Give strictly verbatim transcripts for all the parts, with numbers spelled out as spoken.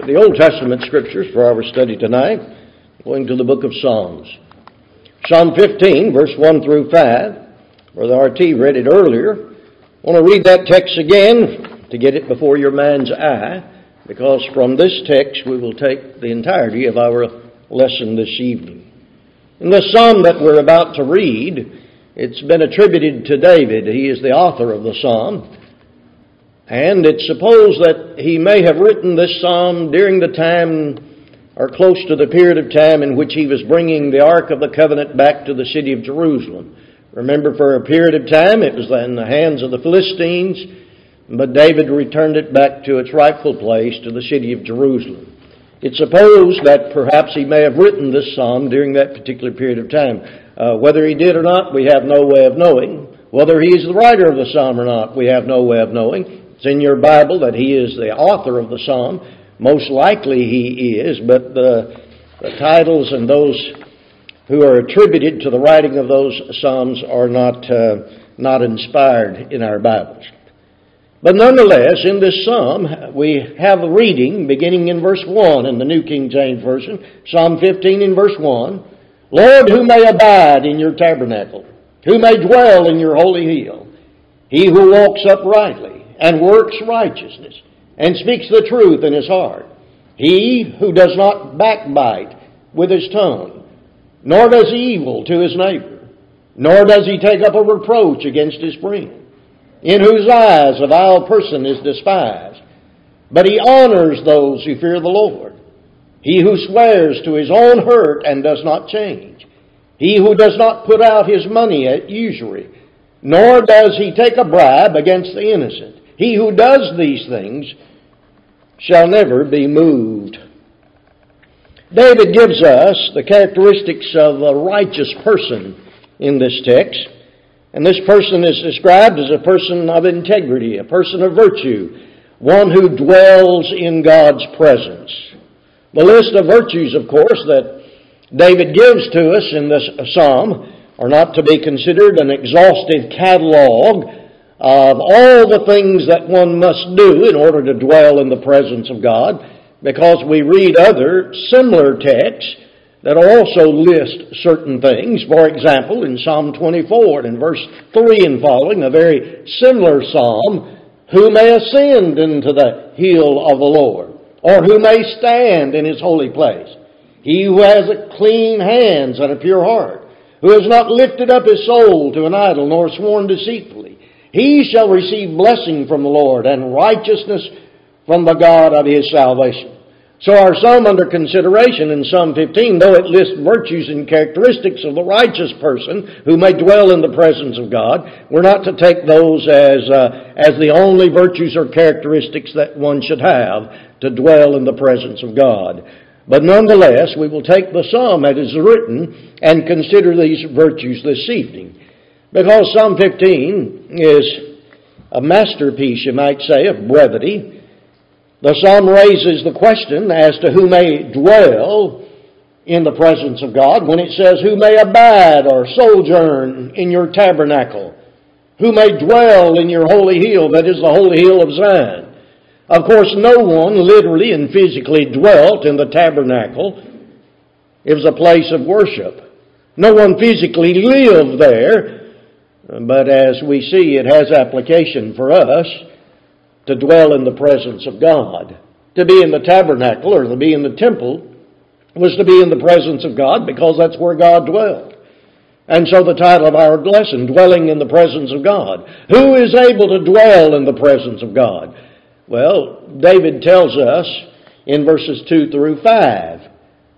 the Old Testament scriptures for our study tonight, going to the book of Psalms. Psalm fifteen, verse one through five. Brother R T read it earlier. I want to read that text again to get it before your mind's eye, because from this text we will take the entirety of our lesson this evening. In this psalm that we're about to read, it's been attributed to David. He is the author of the psalm. And it's supposed that he may have written this psalm during the time, or close to the period of time in which he was bringing the Ark of the Covenant back to the city of Jerusalem. Remember, for a period of time it was in the hands of the Philistines, but David returned it back to its rightful place, to the city of Jerusalem. It's supposed that perhaps he may have written this psalm during that particular period of time. Uh, whether he did or not, we have no way of knowing. Whether he is the writer of the psalm or not, we have no way of knowing. It's in your Bible that he is the author of the psalm. Most likely he is, but the, the titles and those who are attributed to the writing of those psalms are not uh, not inspired in our Bibles. But nonetheless, in this psalm, we have a reading beginning in verse one in the New King James Version, Psalm fifteen in verse one. Lord, who may abide in your tabernacle? Who may dwell in your holy hill? He who walks uprightly and works righteousness, and speaks the truth in his heart. He who does not backbite with his tongue, nor does evil to his neighbor, nor does he take up a reproach against his friend, in whose eyes a vile person is despised, but he honors those who fear the Lord. He who swears to his own hurt and does not change. He who does not put out his money at usury, nor does he take a bribe against the innocent. He who does these things shall never be moved. David gives us the characteristics of a righteous person in this text. And this person is described as a person of integrity, a person of virtue, one who dwells in God's presence. The list of virtues, of course, that David gives to us in this psalm are not to be considered an exhaustive catalog of all the things that one must do in order to dwell in the presence of God, because we read other similar texts that also list certain things. For example, in Psalm twenty-four, in verse three and following, a very similar psalm, who may ascend into the hill of the Lord, or who may stand in his holy place? He who has a clean hands and a pure heart, who has not lifted up his soul to an idol, nor sworn deceitfully. He shall receive blessing from the Lord and righteousness from the God of his salvation. So our psalm under consideration in Psalm fifteen, though it lists virtues and characteristics of the righteous person who may dwell in the presence of God, we're not to take those as uh, as the only virtues or characteristics that one should have to dwell in the presence of God. But nonetheless, we will take the psalm as it is written and consider these virtues this evening. Because Psalm fifteen is a masterpiece, you might say, of brevity. The psalm raises the question as to who may dwell in the presence of God when it says, who may abide or sojourn in your tabernacle? Who may dwell in your holy hill, that is the holy hill of Zion? Of course, no one literally and physically dwelt in the tabernacle. It was a place of worship. No one physically lived there. But as we see, it has application for us to dwell in the presence of God. To be in the tabernacle or to be in the temple was to be in the presence of God, because that's where God dwelled. And so the title of our lesson, Dwelling in the Presence of God. Who is able to dwell in the presence of God? Well, David tells us in verses two through five.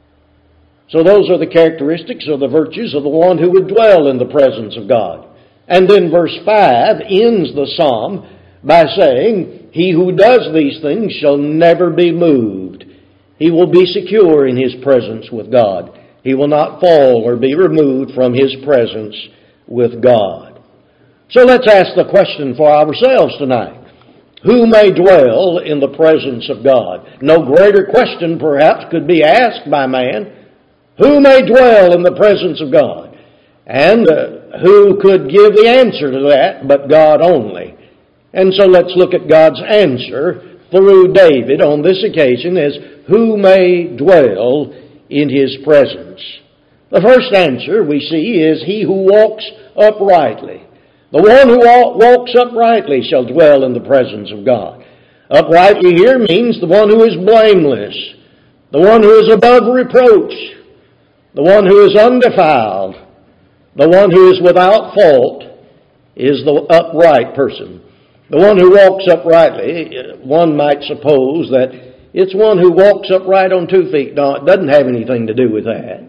So those are the characteristics or the virtues of the one who would dwell in the presence of God. And then verse five ends the psalm by saying, he who does these things shall never be moved. He will be secure in his presence with God. He will not fall or be removed from his presence with God. So let's ask the question for ourselves tonight. Who may dwell in the presence of God? No greater question perhaps could be asked by man. Who may dwell in the presence of God? And uh, who could give the answer to that but God only? And so let's look at God's answer through David on this occasion is, who may dwell in His presence? The first answer we see is, he who walks uprightly. The one who walks uprightly shall dwell in the presence of God. Uprightly here means the one who is blameless, the one who is above reproach, the one who is undefiled, the one who is without fault is the upright person. The one who walks uprightly, one might suppose that it's one who walks upright on two feet. No, it doesn't have anything to do with that.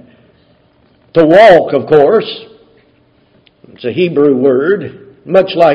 To walk, of course, it's a Hebrew word, much like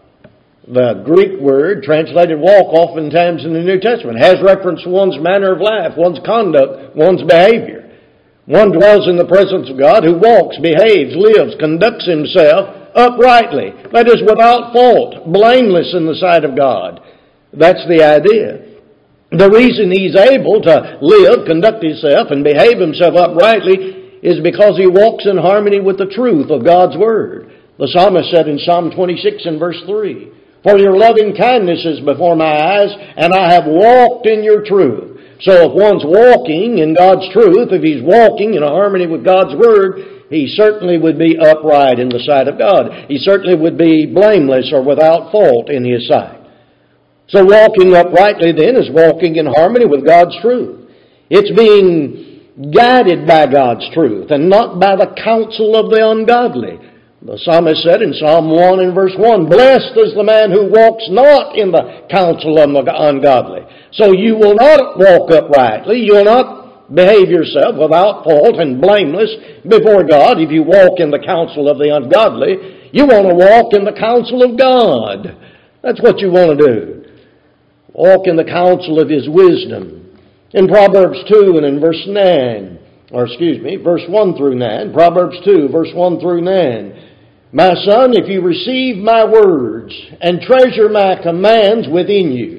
the Greek word translated walk oftentimes in the New Testament. It has reference to one's manner of life, one's conduct, one's behavior. One dwells in the presence of God who walks, behaves, lives, conducts himself uprightly. That is, without fault, blameless in the sight of God. That's the idea. The reason he's able to live, conduct himself, and behave himself uprightly is because he walks in harmony with the truth of God's Word. The psalmist said in Psalm twenty-six and verse three, "For your loving kindness is before my eyes, and I have walked in your truth." So if one's walking in God's truth, if he's walking in harmony with God's Word, he certainly would be upright in the sight of God. He certainly would be blameless or without fault in His sight. So walking uprightly then is walking in harmony with God's truth. It's being guided by God's truth and not by the counsel of the ungodly. The psalmist said in Psalm one and verse one, "Blessed is the man who walks not in the counsel of the ungodly." So you will not walk uprightly. You will not behave yourself without fault and blameless before God if you walk in the counsel of the ungodly. You want to walk in the counsel of God. That's what you want to do. Walk in the counsel of His wisdom. In Proverbs two and in verse nine, or excuse me, verse one through nine, Proverbs two, verse one through nine, "My son, if you receive my words and treasure my commands within you,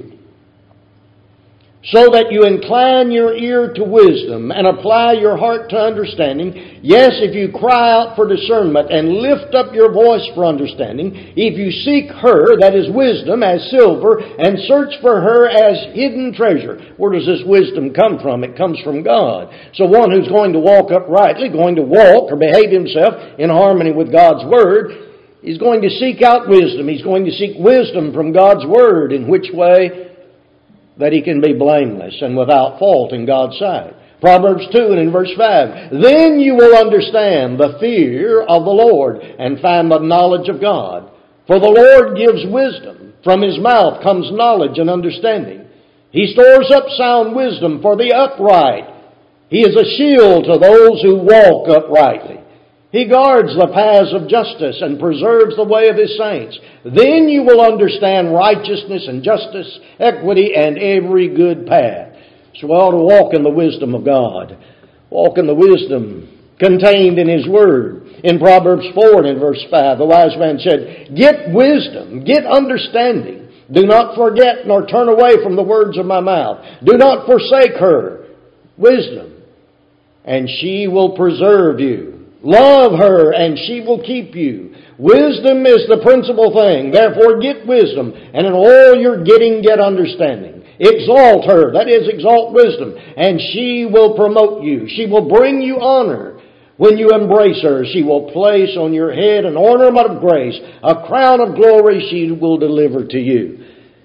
so that you incline your ear to wisdom and apply your heart to understanding. Yes, if you cry out for discernment and lift up your voice for understanding, if you seek her, that is wisdom, as silver, and search for her as hidden treasure." Where does this wisdom come from? It comes from God. So one who's going to walk uprightly, going to walk or behave himself in harmony with God's Word, is going to seek out wisdom. He's going to seek wisdom from God's Word. In which way? That he can be blameless and without fault in God's sight. Proverbs two and in verse five, "Then you will understand the fear of the Lord and find the knowledge of God. For the Lord gives wisdom. From His mouth comes knowledge and understanding. He stores up sound wisdom for the upright. He is a shield to those who walk uprightly. He guards the paths of justice and preserves the way of His saints. Then you will understand righteousness and justice, equity, and every good path." So we ought to walk in the wisdom of God. Walk in the wisdom contained in His Word. In Proverbs four and in verse five, the wise man said, "Get wisdom, get understanding. Do not forget nor turn away from the words of my mouth. Do not forsake her, wisdom, and she will preserve you. Love her, and she will keep you. Wisdom is the principal thing. Therefore get wisdom, and in all your getting get understanding. Exalt her, that is, exalt wisdom, and she will promote you. She will bring you honor. When you embrace her, she will place on your head an ornament of grace. A crown of glory she will deliver to you."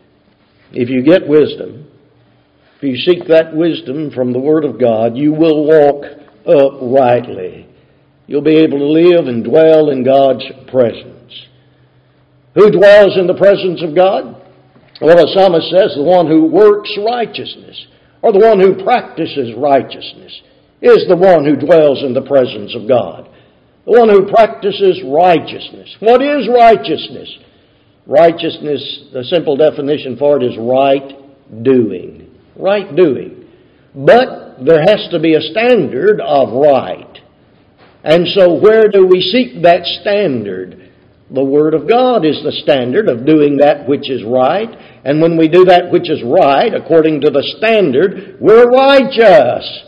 If you get wisdom, if you seek that wisdom from the Word of God, you will walk uprightly. You'll be able to live and dwell in God's presence. Who dwells in the presence of God? Well, the psalmist says the one who works righteousness, or the one who practices righteousness, is the one who dwells in the presence of God. The one who practices righteousness. What is righteousness? Righteousness, the simple definition for it is right doing. Right doing. But there has to be a standard of right. And so where do we seek that standard? The Word of God is the standard of doing that which is right. And when we do that which is right, according to the standard, we're righteous.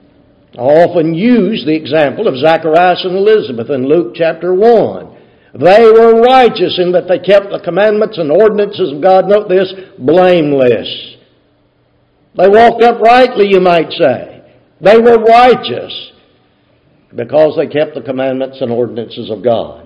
I often use the example of Zacharias and Elizabeth in Luke chapter one. They were righteous in that they kept the commandments and ordinances of God, note this, blameless. They walked uprightly, you might say. They were righteous because they kept the commandments and ordinances of God.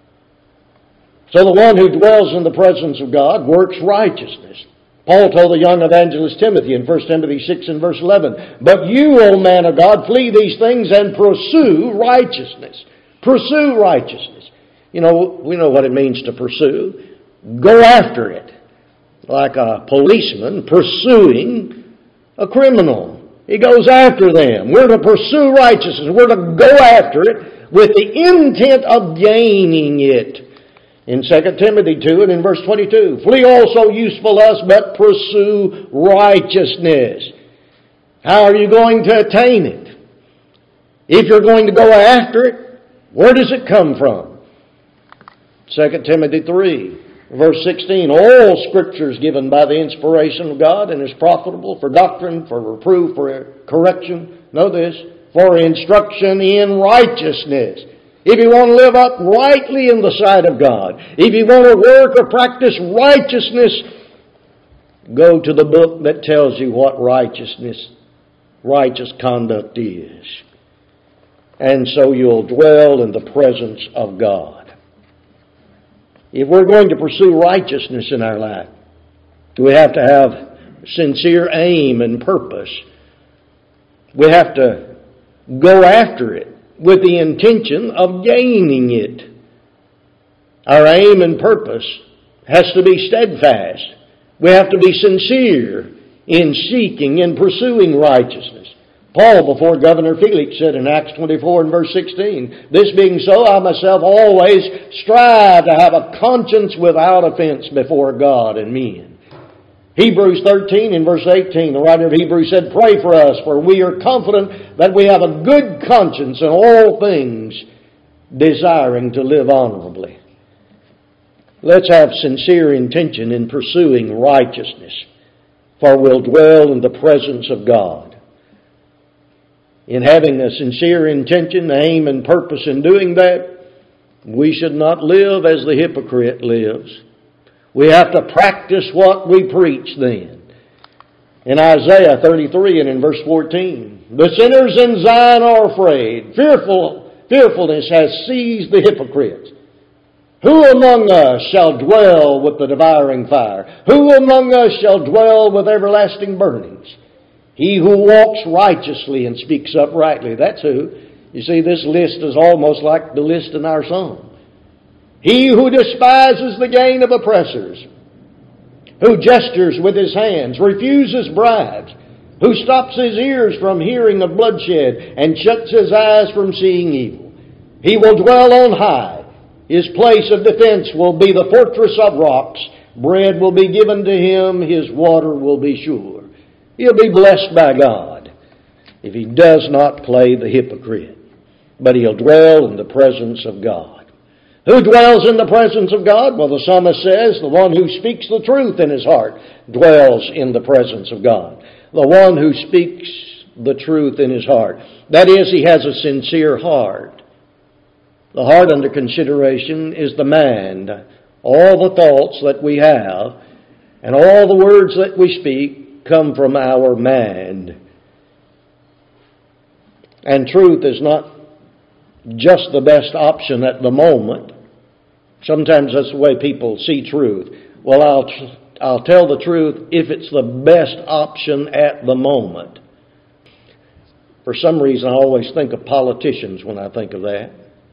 So the one who dwells in the presence of God works righteousness. Paul told the young evangelist Timothy in First Timothy six and verse eleven, "But you, O man of God, flee these things and pursue righteousness." Pursue righteousness. You know, we know what it means to pursue. Go after it. Like a policeman pursuing a criminal. He goes after them. We're to pursue righteousness. We're to go after it with the intent of gaining it. In Second Timothy two and in verse twenty-two, "Flee also useful lust, but pursue righteousness." How are you going to attain it? If you're going to go after it, where does it come from? Second Timothy three, verse sixteen, "All Scripture is given by the inspiration of God and is profitable for doctrine, for reproof, for correction." Know this, "for instruction in righteousness." If you want to live uprightly in the sight of God, if you want to work or practice righteousness, go to the book that tells you what righteousness, righteous conduct is. And so you'll dwell in the presence of God. If we're going to pursue righteousness in our life, we have to have sincere aim and purpose. We have to go after it with the intention of gaining it. Our aim and purpose has to be steadfast. We have to be sincere in seeking and pursuing righteousness. Paul, before Governor Felix, said in Acts twenty-four and verse sixteen, "This being so, I myself always strive to have a conscience without offense before God and men." Hebrews thirteen and verse eighteen, the writer of Hebrews said, "Pray for us, for we are confident that we have a good conscience in all things, desiring to live honorably." Let's have sincere intention in pursuing righteousness, for we'll dwell in the presence of God. In having a sincere intention, aim, and purpose in doing that, we should not live as the hypocrite lives. We have to practice what we preach then. In Isaiah thirty-three and in verse fourteen, "The sinners in Zion are afraid. Fearful, fearfulness has seized the hypocrites. Who among us shall dwell with the devouring fire? Who among us shall dwell with everlasting burnings? He who walks righteously and speaks uprightly." That's who. You see, this list is almost like the list in our song. "He who despises the gain of oppressors, who gestures with his hands, refuses bribes, who stops his ears from hearing of bloodshed and shuts his eyes from seeing evil. He will dwell on high. His place of defense will be the fortress of rocks. Bread will be given to him. His water will be sure." He'll be blessed by God if he does not play the hypocrite, but he'll dwell in the presence of God. Who dwells in the presence of God? Well, the psalmist says, the one who speaks the truth in his heart dwells in the presence of God. The one who speaks the truth in his heart. That is, he has a sincere heart. The heart under consideration is the mind. All the thoughts that we have and all the words that we speak come from our mind. And truth is not just the best option at the moment. Sometimes that's the way people see truth. Well, I'll I'll tell the truth if it's the best option at the moment. For some reason, I always think of politicians when I think of that.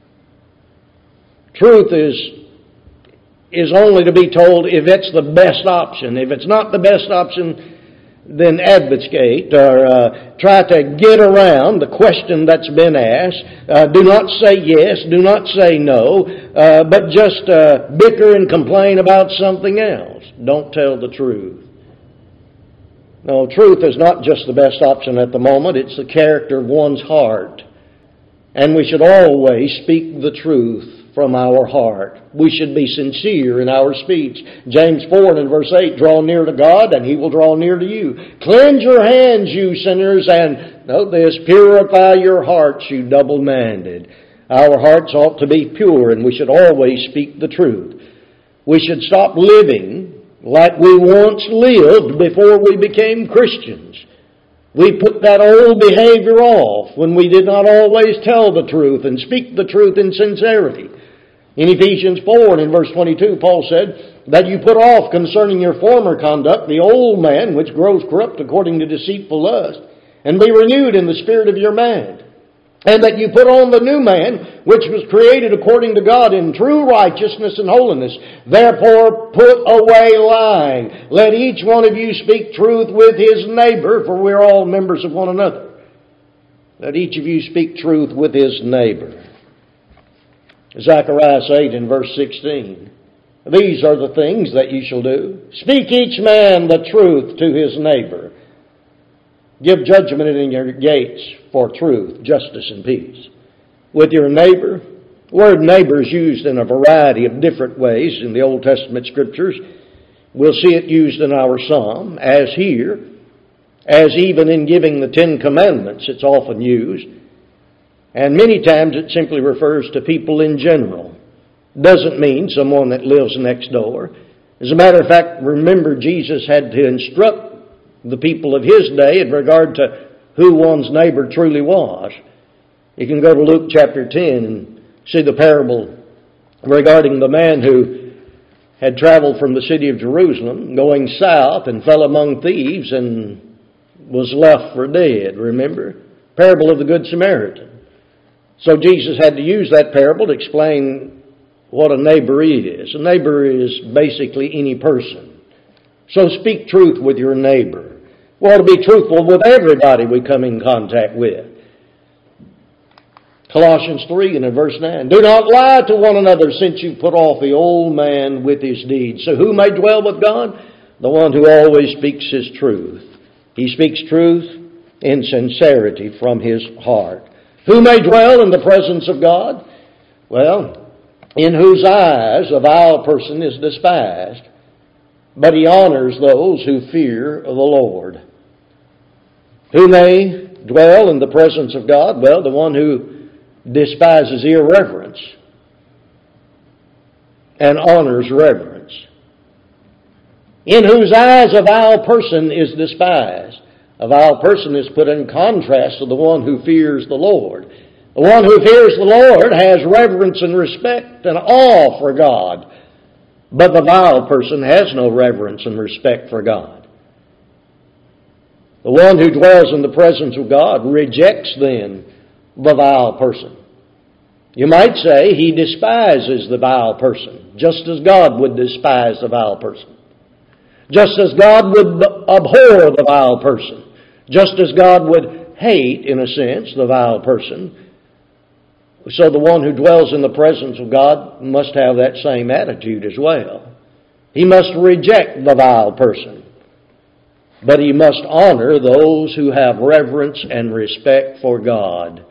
Truth is is only to be told if it's the best option. If it's not the best option, then advocate or uh, try to get around the question that's been asked. Uh, do not say yes, do not say no, uh, but just uh, bicker and complain about something else. Don't tell the truth. No, truth is not just the best option at the moment. It's the character of one's heart. And we should always speak the truth from our heart. We should be sincere in our speech. James four and verse eight, "Draw near to God, and He will draw near to you. Cleanse your hands, you sinners, and," note this, "purify your hearts, you double-minded." Our hearts ought to be pure, and we should always speak the truth. We should stop living like we once lived before we became Christians. We put that old behavior off when we did not always tell the truth and speak the truth in sincerity. In Ephesians four and in verse twenty-two, Paul said, that you put off concerning your former conduct the old man which grows corrupt according to deceitful lust, and be renewed in the spirit of your mind. And that you put on the new man, which was created according to God in true righteousness and holiness. Therefore put away lying. Let each one of you speak truth with his neighbor, for we are all members of one another. Let each of you speak truth with his neighbor. Zechariah eight and verse sixteen. These are the things that you shall do. Speak each man the truth to his neighbor. Give judgment in your gates for truth, justice, and peace. With your neighbor. The word neighbor is used in a variety of different ways in the Old Testament Scriptures. We'll see it used in our psalm, as here, as even in giving the Ten Commandments, it's often used. And many times it simply refers to people in general. Doesn't mean someone that lives next door. As a matter of fact, remember Jesus had to instruct the people of his day in regard to who one's neighbor truly was. You can go to Luke chapter ten and see the parable regarding the man who had traveled from the city of Jerusalem going south and fell among thieves and was left for dead, remember? Parable of the Good Samaritan. So Jesus had to use that parable to explain what a neighbor is. A neighbor is basically any person. So speak truth with your neighbor. We ought to be truthful with everybody we come in contact with. Colossians three and in verse nine. Do not lie to one another, since you put off the old man with his deeds. So who may dwell with God? The one who always speaks his truth. He speaks truth in sincerity from his heart. Who may dwell in the presence of God? Well, in whose eyes a vile person is despised, but he honors those who fear the Lord. Who may dwell in the presence of God? Well, the one who despises irreverence and honors reverence. In whose eyes a vile person is despised. A vile person is put in contrast to the one who fears the Lord. The one who fears the Lord has reverence and respect and awe for God. But the vile person has no reverence and respect for God. The one who dwells in the presence of God rejects then the vile person. You might say he despises the vile person, just as God would despise the vile person. Just as God would abhor the vile person. Just as God would hate, in a sense, the vile person. So the one who dwells in the presence of God must have that same attitude as well. He must reject the vile person. But he must honor those who have reverence and respect for God.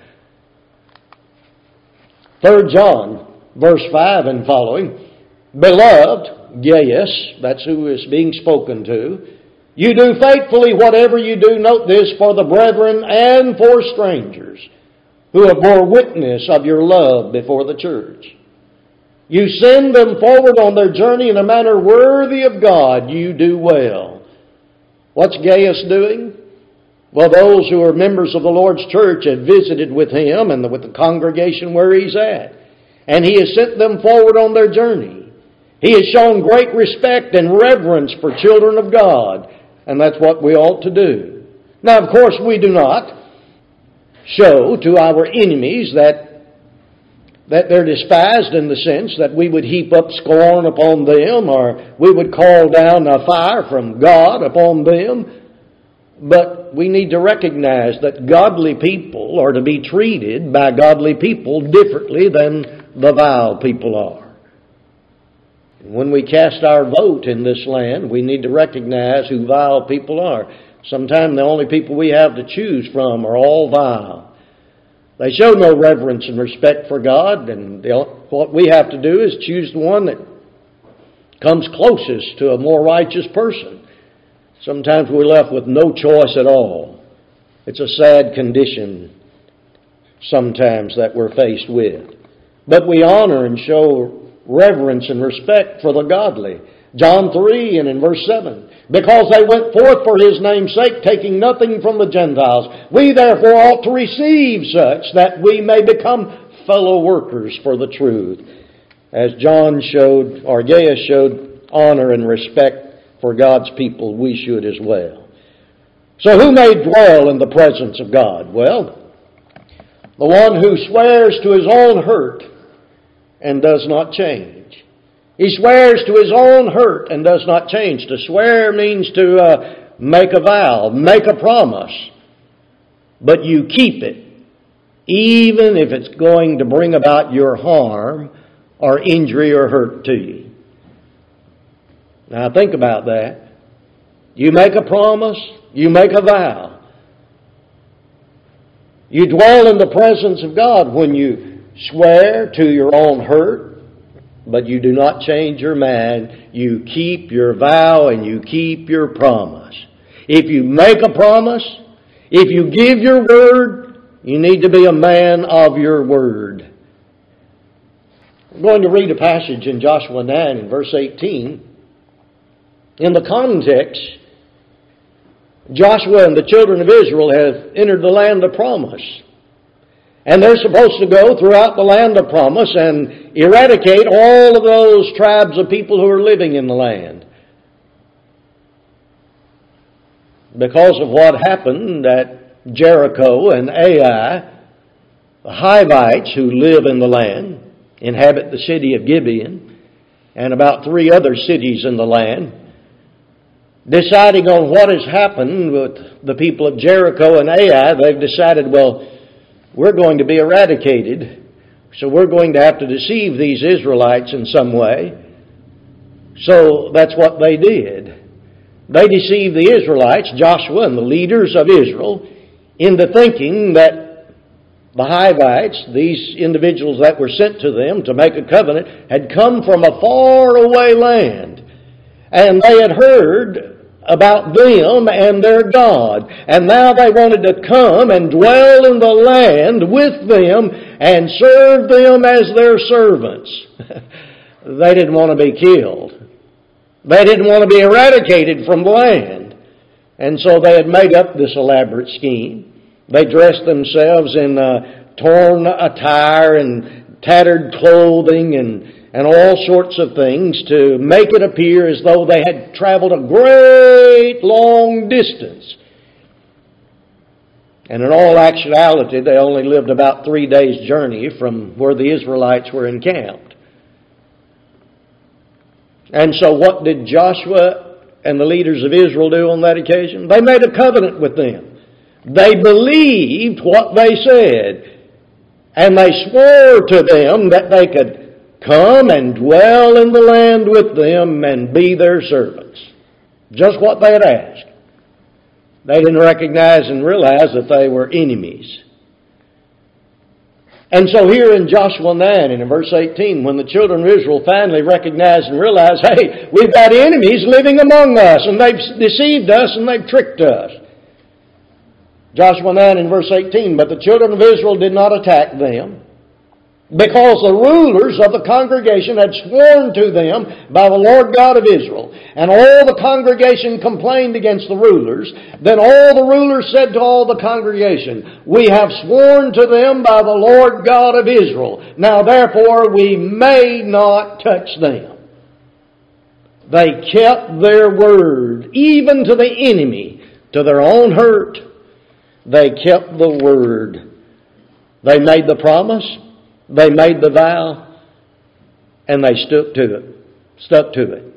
Third John, verse five and following. Beloved, Gaius, that's who is being spoken to, you do faithfully whatever you do, note this, for the brethren and for strangers, who have bore witness of your love before the church. You send them forward on their journey in a manner worthy of God. You do well. What's Gaius doing? Well, those who are members of the Lord's church have visited with him and with the congregation where he's at. And he has sent them forward on their journey. He has shown great respect and reverence for children of God. And that's what we ought to do. Now, of course, we do not show to our enemies that that they're despised in the sense that we would heap up scorn upon them or we would call down a fire from God upon them. But we need to recognize that godly people are to be treated by godly people differently than the vile people are. When we cast our vote in this land, we need to recognize who vile people are. Sometimes the only people we have to choose from are all vile. They show no reverence and respect for God, and what we have to do is choose the one that comes closest to a more righteous person. Sometimes we're left with no choice at all. It's a sad condition sometimes that we're faced with. But we honor and show reverence and respect for the godly. John three and in verse seven. Because they went forth for His name's sake, taking nothing from the Gentiles. We therefore ought to receive such, that we may become fellow workers for the truth. As John showed, or Gaius showed, honor and respect for God's people, we should as well. So who may dwell in the presence of God? Well, the one who swears to his own hurt and does not change. He swears to his own hurt and does not change. To swear means to uh, make a vow, make a promise. But you keep it, even if it's going to bring about your harm or injury or hurt to you. Now think about that. You make a promise, you make a vow. You dwell in the presence of God when you swear to your own hurt, but you do not change your mind. You keep your vow and you keep your promise. If you make a promise, if you give your word, you need to be a man of your word. I'm going to read a passage in Joshua nine and verse eighteen. In the context, Joshua and the children of Israel have entered the land of promise. And they're supposed to go throughout the land of promise and eradicate all of those tribes of people who are living in the land. Because of what happened at Jericho and Ai, the Hivites who live in the land inhabit the city of Gibeon and about three other cities in the land. Deciding on what has happened with the people of Jericho and Ai, they've decided, well, we're going to be eradicated, so we're going to have to deceive these Israelites in some way. So that's what they did. They deceived the Israelites, Joshua and the leaders of Israel, into thinking that the Hivites, these individuals that were sent to them to make a covenant, had come from a far away land. And they had heard about them and their God. And now they wanted to come and dwell in the land with them and serve them as their servants. They didn't want to be killed. They didn't want to be eradicated from the land. And so they had made up this elaborate scheme. They dressed themselves in uh, torn attire and tattered clothing and and all sorts of things to make it appear as though they had traveled a great long distance. And in all actuality, they only lived about three days' journey from where the Israelites were encamped. And so what did Joshua and the leaders of Israel do on that occasion? They made a covenant with them. They believed what they said. And they swore to them that they could come and dwell in the land with them and be their servants. Just what they had asked. They didn't recognize and realize that they were enemies. And so here in Joshua nine and in verse eighteen, when the children of Israel finally recognized and realized, hey, we've got enemies living among us and they've deceived us and they've tricked us. Joshua nine and verse eighteen, but the children of Israel did not attack them, because the rulers of the congregation had sworn to them by the Lord God of Israel. And all the congregation complained against the rulers. Then all the rulers said to all the congregation, we have sworn to them by the Lord God of Israel. Now therefore we may not touch them. They kept their word, even to the enemy, to their own hurt. They kept the word. They made the promise. They made the vow, and they stuck to it, stuck to it,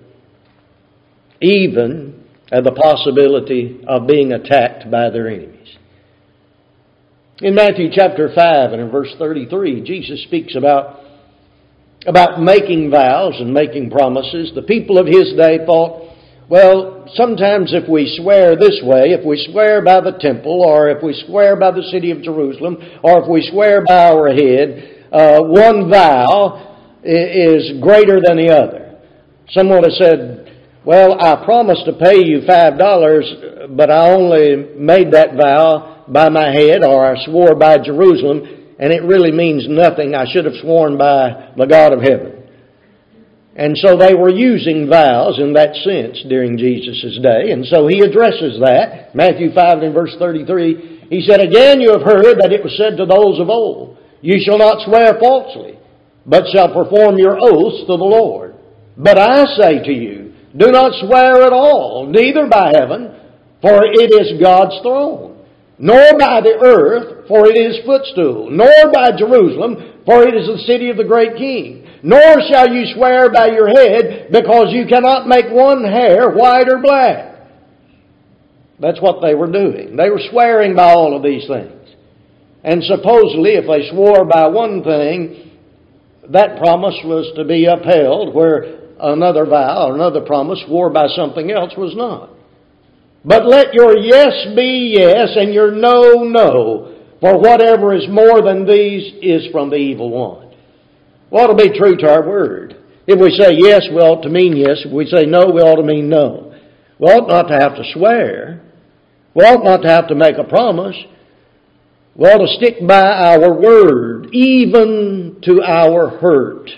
even at the possibility of being attacked by their enemies. In Matthew chapter five and in verse thirty-three, Jesus speaks about, about making vows and making promises. The people of His day thought, well, sometimes if we swear this way, if we swear by the temple, or if we swear by the city of Jerusalem, or if we swear by our head, Uh, one vow is greater than the other. Someone has said, well, I promised to pay you five dollars, but I only made that vow by my head, or I swore by Jerusalem, and it really means nothing. I should have sworn by the God of heaven. And so they were using vows in that sense during Jesus' day. And so he addresses that. Matthew five and verse thirty-three, he said, "Again you have heard that it was said to those of old, you shall not swear falsely, but shall perform your oaths to the Lord. But I say to you, do not swear at all, neither by heaven, for it is God's throne, nor by the earth, for it is footstool, nor by Jerusalem, for it is the city of the great King. Nor shall you swear by your head, because you cannot make one hair white or black." That's what they were doing. They were swearing by all of these things. And supposedly, if they swore by one thing, that promise was to be upheld, where another vow or another promise swore by something else was not. "But let your yes be yes, and your no, no. For whatever is more than these is from the evil one." We ought to be true to our word. If we say yes, we ought to mean yes. If we say no, we ought to mean no. We ought not to have to swear. We ought not to have to make a promise. We ought to stick by our word, even to our hurt.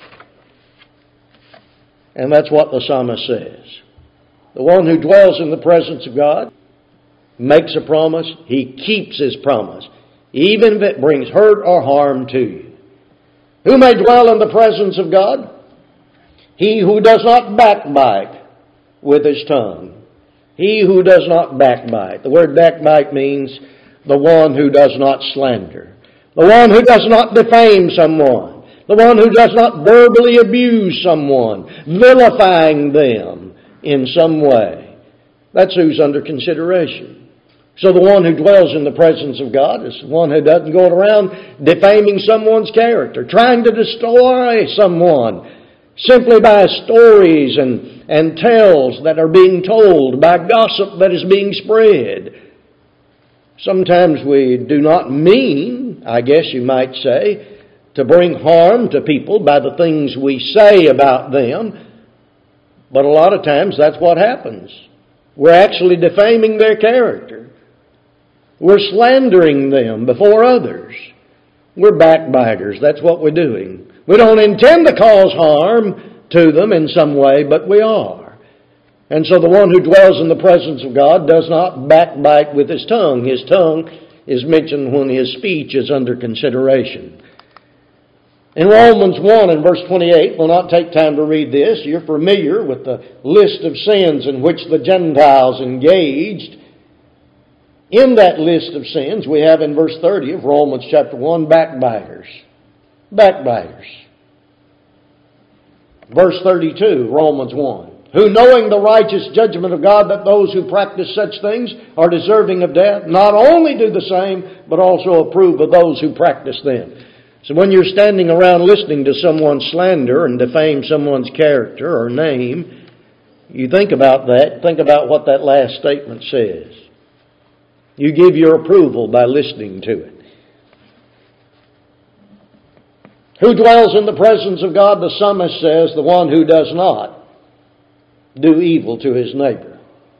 And that's what the psalmist says. The one who dwells in the presence of God makes a promise. He keeps his promise, even if it brings hurt or harm to you. Who may dwell in the presence of God? He who does not backbite with his tongue. He who does not backbite. The word backbite means the one who does not slander. The one who does not defame someone. The one who does not verbally abuse someone, vilifying them in some way. That's who's under consideration. So the one who dwells in the presence of God is the one who doesn't go around defaming someone's character, trying to destroy someone simply by stories and, and tales that are being told, by gossip that is being spread. Sometimes we do not mean, I guess you might say, to bring harm to people by the things we say about them. But a lot of times that's what happens. We're actually defaming their character. We're slandering them before others. We're backbiters. That's what we're doing. We don't intend to cause harm to them in some way, but we are. And so the one who dwells in the presence of God does not backbite with his tongue. His tongue is mentioned when his speech is under consideration. In Romans one and verse twenty-eight, we'll not take time to read this. You're familiar with the list of sins in which the Gentiles engaged. In that list of sins, we have in verse thirty of Romans chapter one, backbiters. Backbiters. Verse thirty-two, Romans one. Who, knowing the righteous judgment of God, that those who practice such things are deserving of death, not only do the same, but also approve of those who practice them. So when you're standing around listening to someone slander and defame someone's character or name, you think about that. Think about what that last statement says. You give your approval by listening to it. Who dwells in the presence of God? The psalmist says, the one who does not do evil to his neighbor,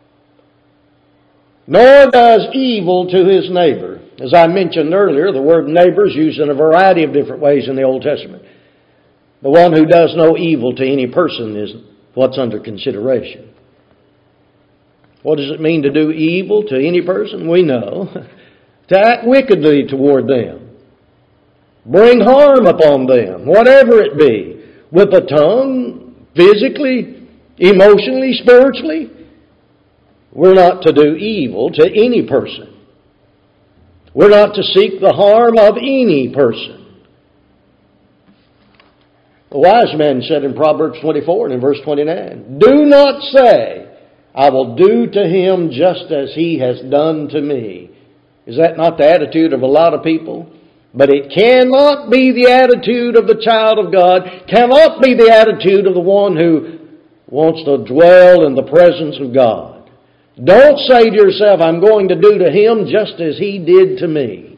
nor does evil to his neighbor. As I mentioned earlier, the word neighbor is used in a variety of different ways in the Old Testament. The one who does no evil to any person is what's under consideration. What does it mean to do evil to any person? We know. To act wickedly toward them. Bring harm upon them, whatever it be. With the tongue, physically, emotionally, spiritually. We're not to do evil to any person. We're not to seek the harm of any person. The wise man said in Proverbs twenty-four and in verse twenty-nine, do not say, I will do to him just as he has done to me. Is that not the attitude of a lot of people? But it cannot be the attitude of the child of God, cannot be the attitude of the one who wants to dwell in the presence of God. Don't say to yourself, I'm going to do to him just as he did to me.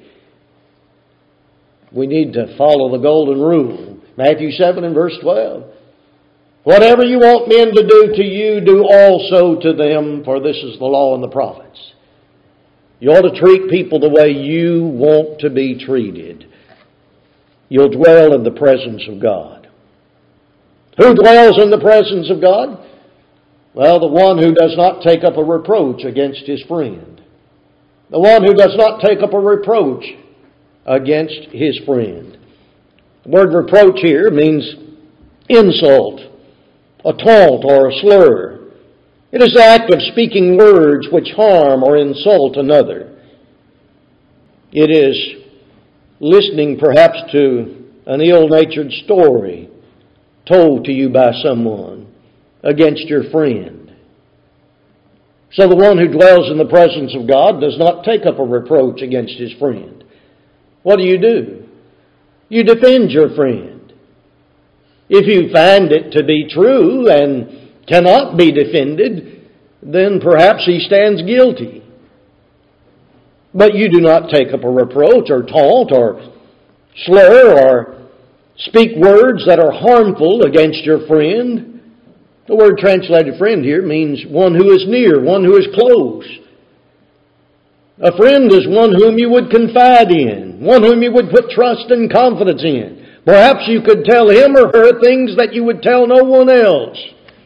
We need to follow the golden rule. Matthew seven and verse twelve. Whatever you want men to do to you, do also to them, for this is the law and the prophets. You ought to treat people the way you want to be treated. You'll dwell in the presence of God. Who dwells in the presence of God? Well, the one who does not take up a reproach against his friend. The one who does not take up a reproach against his friend. The word reproach here means insult, a taunt, or a slur. It is the act of speaking words which harm or insult another. It is listening perhaps to an ill-natured story told to you by someone against your friend. So the one who dwells in the presence of God does not take up a reproach against his friend. What do you do? You defend your friend. If you find it to be true and cannot be defended, then perhaps he stands guilty. But you do not take up a reproach or taunt or slur or speak words that are harmful against your friend. The word translated friend here means one who is near, one who is close. A friend is one whom you would confide in, one whom you would put trust and confidence in. Perhaps you could tell him or her things that you would tell no one else.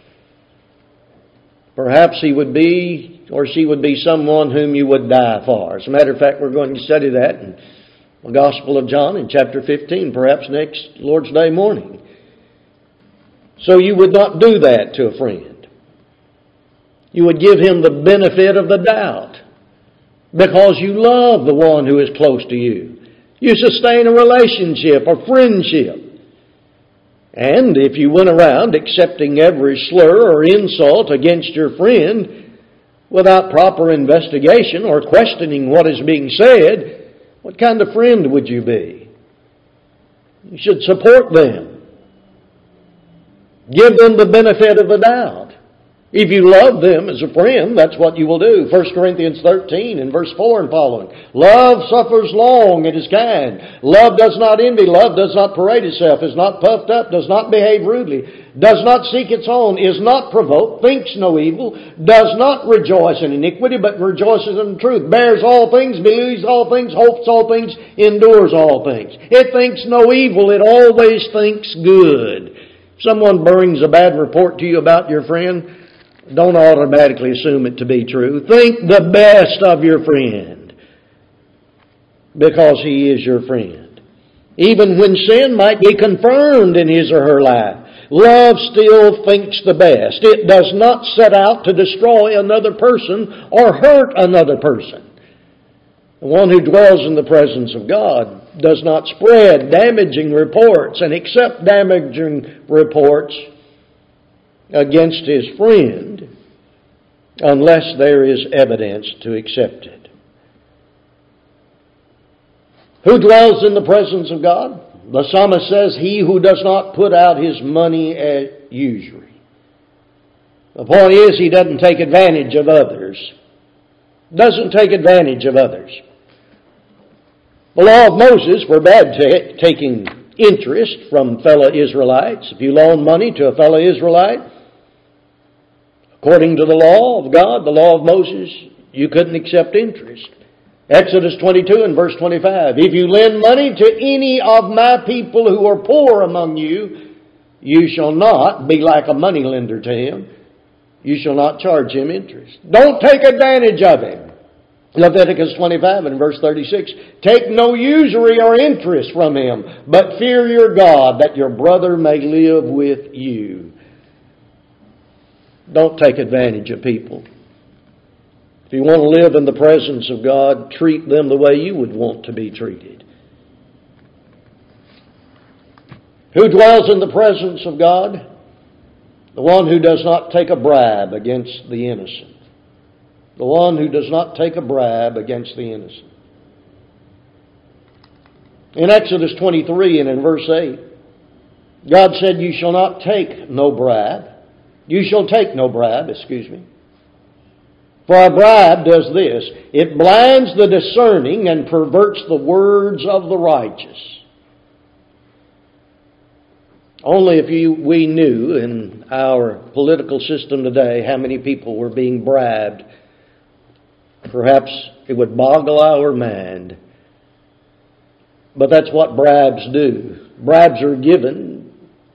Perhaps he would be or she would be someone whom you would die for. As a matter of fact, we're going to study that in the Gospel of John in chapter fifteen, perhaps next Lord's Day morning. So you would not do that to a friend. You would give him the benefit of the doubt because you love the one who is close to you. You sustain a relationship, a friendship. And if you went around accepting every slur or insult against your friend without proper investigation or questioning what is being said, what kind of friend would you be? You should support them. Give them the benefit of the doubt. If you love them as a friend, that's what you will do. First Corinthians thirteen and verse four and following. Love suffers long and is kind. Love does not envy. Love does not parade itself, is not puffed up, does not behave rudely, does not seek its own, is not provoked, thinks no evil, does not rejoice in iniquity, but rejoices in truth, bears all things, believes all things, hopes all things, endures all things. It thinks no evil, it always thinks good. If someone brings a bad report to you about your friend, don't automatically assume it to be true. Think the best of your friend because he is your friend. Even when sin might be confirmed in his or her life, love still thinks the best. It does not set out to destroy another person or hurt another person. The one who dwells in the presence of God does not spread damaging reports and accept damaging reports against his friend unless there is evidence to accept it. Who dwells in the presence of God? The psalmist says, he who does not put out his money at usury. The point is, he doesn't take advantage of others. Doesn't take advantage of others. The law of Moses forbade t- taking interest from fellow Israelites. If you loan money to a fellow Israelite, according to the law of God, the law of Moses, you couldn't accept interest. Exodus twenty-two and verse twenty-five. If you lend money to any of my people who are poor among you, you shall not be like a moneylender to him. You shall not charge him interest. Don't take advantage of him. Leviticus twenty-five and verse thirty-six. Take no usury or interest from him, but fear your God that your brother may live with you. Don't take advantage of people. If you want to live in the presence of God, treat them the way you would want to be treated. Who dwells in the presence of God? The one who does not take a bribe against the innocent. The one who does not take a bribe against the innocent. In Exodus twenty-three and in verse eight, God said, you shall not take no bribe. You shall take no bribe, excuse me. For a bribe does this, it blinds the discerning and perverts the words of the righteous. Only if you, we knew in our political system today how many people were being bribed, perhaps it would boggle our mind. But that's what bribes do. Bribes are given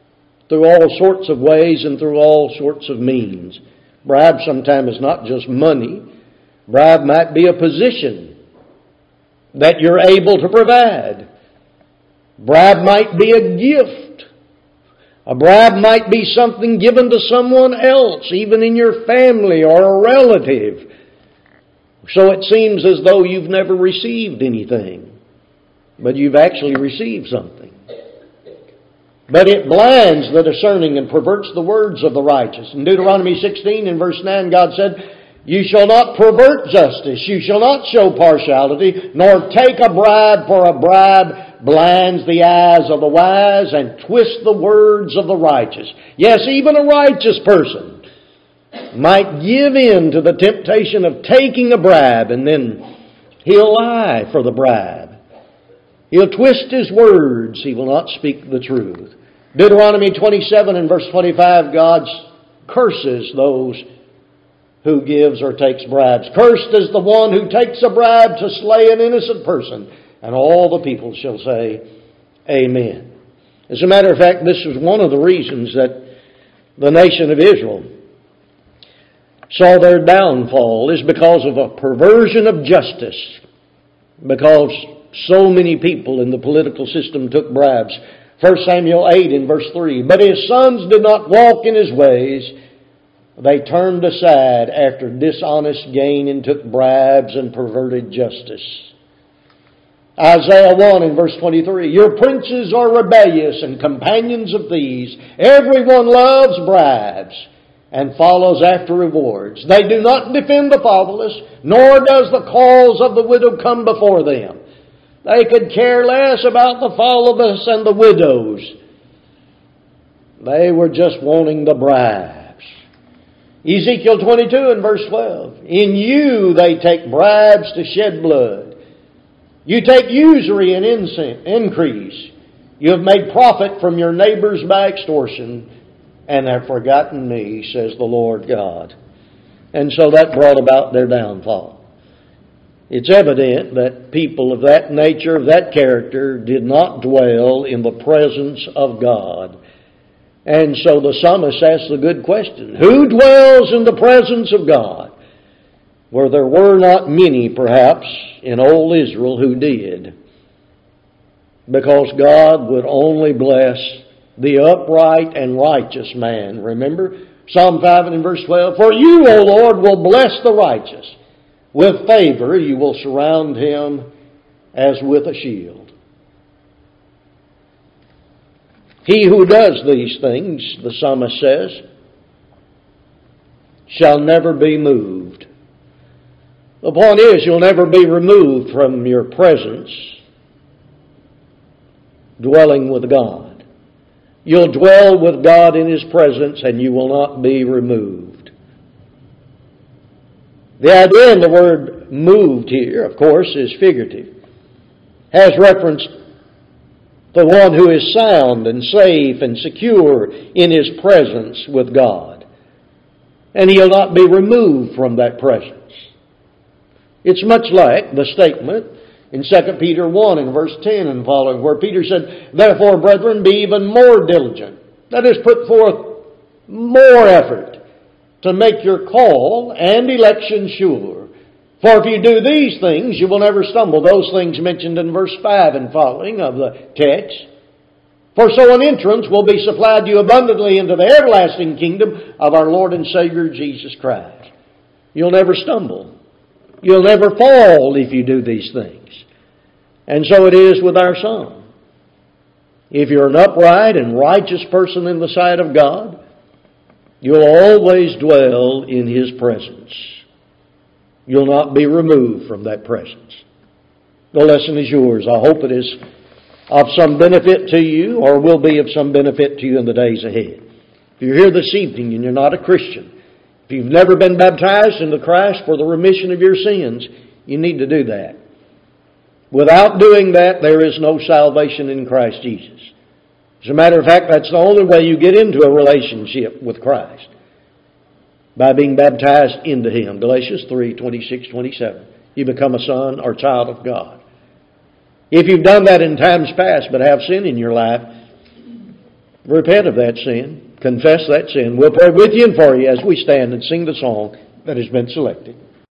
through all sorts of ways and through all sorts of means. Bribe sometimes is not just money. Bribe might be a position that you're able to provide. Bribe might be a gift. A bribe might be something given to someone else, even in your family or a relative. So it seems as though you've never received anything, but you've actually received something. But it blinds the discerning and perverts the words of the righteous. In Deuteronomy sixteen and verse nine, God said, "You shall not pervert justice. You shall not show partiality, nor take a bribe, for a bribe blinds the eyes of the wise and twists the words of the righteous." Yes, even a righteous person might give in to the temptation of taking a bribe, and then he'll lie for the bribe. He'll twist his words. He will not speak the truth. Deuteronomy twenty-seven and verse twenty-five, God curses those who gives or takes bribes. "Cursed is the one who takes a bribe to slay an innocent person." And all the people shall say, Amen. As a matter of fact, this was one of the reasons that the nation of Israel saw their downfall, is because of a perversion of justice. Because so many people in the political system took bribes. First Samuel eight in verse three, "But his sons did not walk in his ways. They turned aside after dishonest gain and took bribes and perverted justice." Isaiah one in verse twenty-three, "Your princes are rebellious and companions of thieves. Everyone loves bribes and follows after rewards. They do not defend the fatherless, nor does the cause of the widow come before them." They could care less about the fatherless and the widows. They were just wanting the bribes. Ezekiel twenty-two and verse twelve, "In you they take bribes to shed blood. You take usury and increase. You have made profit from your neighbors by extortion and have forgotten me, says the Lord God." And so that brought about their downfall. It's evident that people of that nature, of that character, did not dwell in the presence of God. And so the psalmist asks the good question, who dwells in the presence of God? Where there were not many, perhaps, in old Israel who did. Because God would only bless the upright and righteous man. Remember, Psalm five and verse twelve, "For you, O Lord, will bless the righteous. With favor you will surround him as with a shield." He who does these things, the psalmist says, shall never be moved. The point is, you'll never be removed from your presence, dwelling with God. You'll dwell with God in His presence, and you will not be removed. The idea in the word "moved" here, of course, is figurative. Has reference to one who is sound and safe and secure in his presence with God. And he'll not be removed from that presence. It's much like the statement in Second Peter one in verse ten and following, where Peter said, "Therefore, brethren, be even more diligent." That is, put forth more effort to make your call and election sure. For if you do these things, you will never stumble. Those things mentioned in verse five and following of the text. "For so an entrance will be supplied to you abundantly into the everlasting kingdom of our Lord and Savior Jesus Christ." You'll never stumble. You'll never fall if you do these things. And so it is with our song. If you're an upright and righteous person in the sight of God, you'll always dwell in His presence. You'll not be removed from that presence. The lesson is yours. I hope it is of some benefit to you, or will be of some benefit to you in the days ahead. If you're here this evening and you're not a Christian, if you've never been baptized into Christ for the remission of your sins, you need to do that. Without doing that, there is no salvation in Christ Jesus. As a matter of fact, that's the only way you get into a relationship with Christ. By being baptized into Him. Galatians three, twenty-six, twenty-seven. You become a son or child of God. If you've done that in times past but have sin in your life, repent of that sin, confess that sin. We'll pray with you and for you as we stand and sing the song that has been selected.